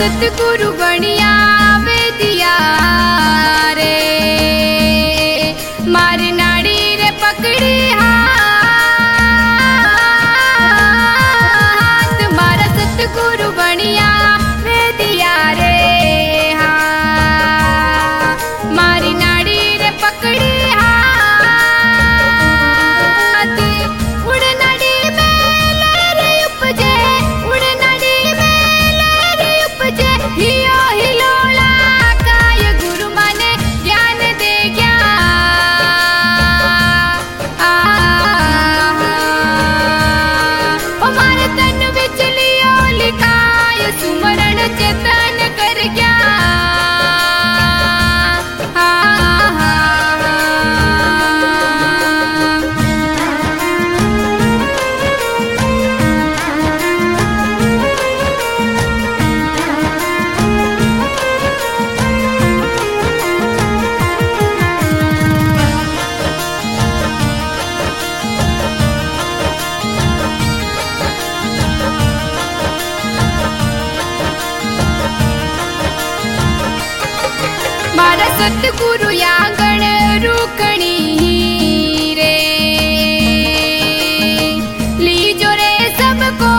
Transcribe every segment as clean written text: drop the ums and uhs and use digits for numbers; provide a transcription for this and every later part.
सतगुरु बनिया वेदिया रे मारी नाड़ी रे पकड़ी हाथ मारा सतगुरु बनिया वेदिया रे मारी नाड़ी रे पकड़ी हाथ उड़ नड़ी में लहरे उपजे उड़ नड़ी में लहरे उपजे हियो हिलोला काय गुरु माने ज्ञान दे गया हमारे तन विच लियो लिखाय सुमरण चेतन कर गया मारा सतगुरु यागण रूकणी रे लीजो रे सबको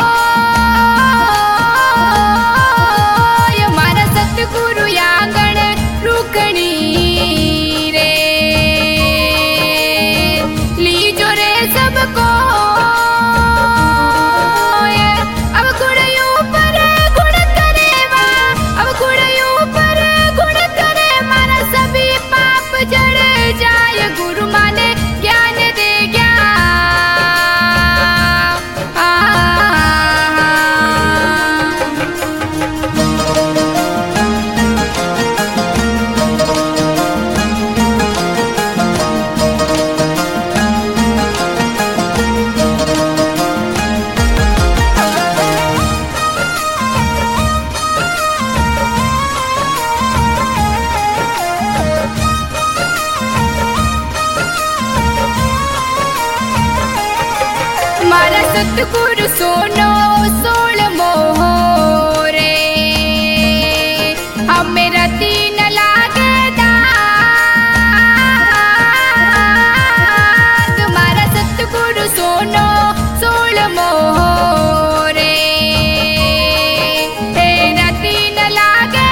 मारा सतगुरु यागण रूकणी रे लीजो रे सबको अब गुणयों पर गुण करेवा अब गुणयों पर गुण करे मारा सभी पाप जड़ जाय गुरु माने ज्ञान दे गया मारा सतगुरु सोनो सोल मोह रे हमें रती न लागे दाग मारा सतगुरु सोनो सोल मोह रे रती न लागे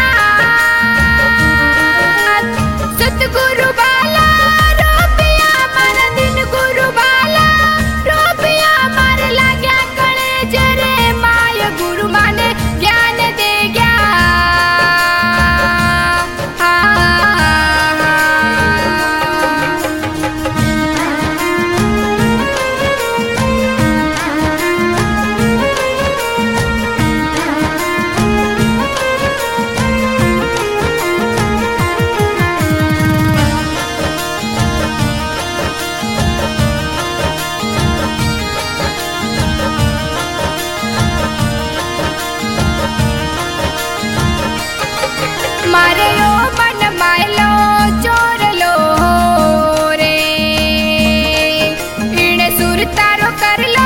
दाग सतगुरु बाला रोपिया मारा दिन गुरु बाला रोपिया मार लाग्या कले जरे माय गुरु माने ज्ञान दे गया मारे ओ मन मायलो चोर लो रे इण सुर तारो कर लो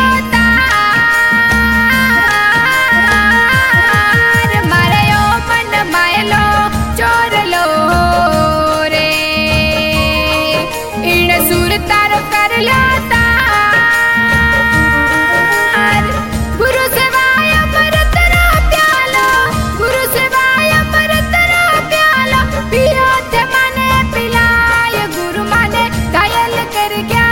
तार मारे ओ मन मायलो चोर लो रे इण सुर तारो कर लो तार गुरु सेवाय अमृत रो प्यालो गुरु सेवाय अमृत रो प्यालो पियो ते माने पिलाय गुरु माने घायल कर गया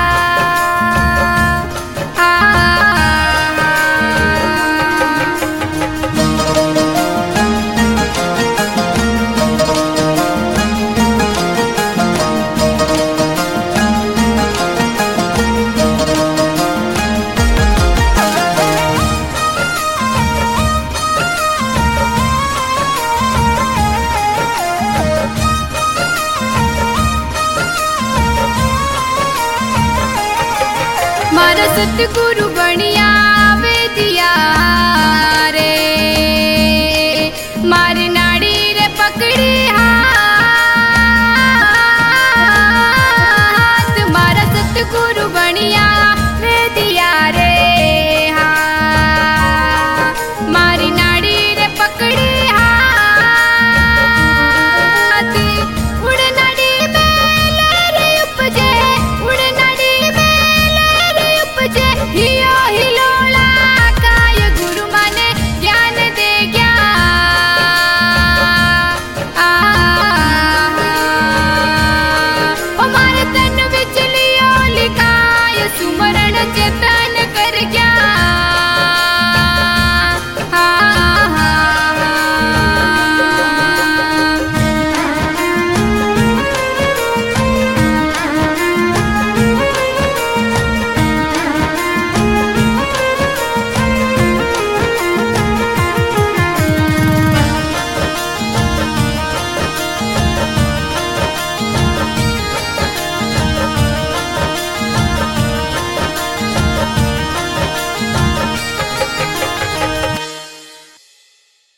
मारा सतगुरु बनिया वेदिया रे मारी नाड़ी रे पकड़ी